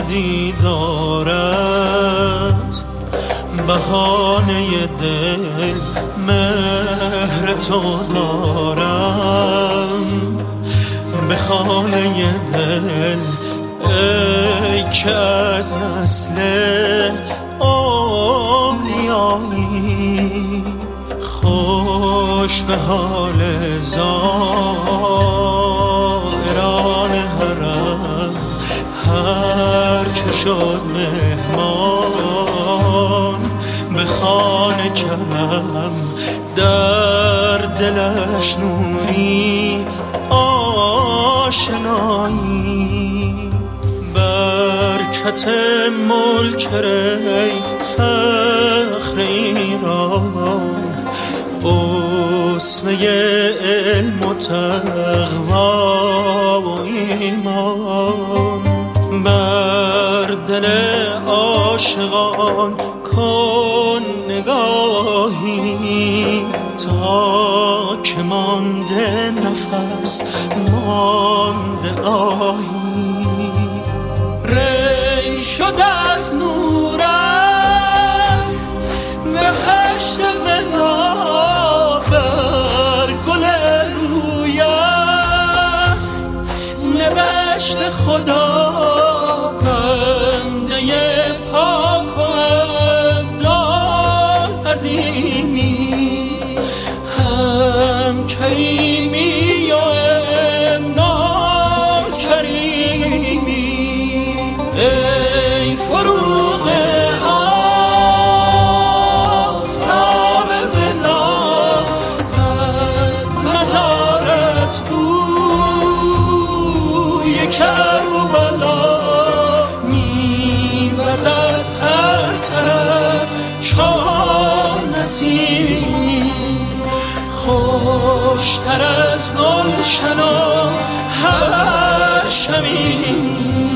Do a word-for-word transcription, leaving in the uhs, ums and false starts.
دیدارت، بهانه دل مهر تو دارم. به خانه دل ای که از نسل اولیایی، خوش به حال زائران حرم. هر که شد مهمان به خانه کرم، در دلش نوری آشنایی. برکت ملک ری فخر ایران، اسوه علم و تقوا و ایمان. بر دل عاشقان کن نگاهی، تا که مانده نفس مانده آهی. ری شد از نورت بهشت ولا، بر گل رویت نوشت خدا. بنده پاک و ابدال عظیمی، هم کریمی و امنال کریمی. ای فروغ آفتاب بلا، از مزارت بوی کرب و بلا. میوزد هر طرف چون نسیمی، خوشتر از گلشن و هر شمیم.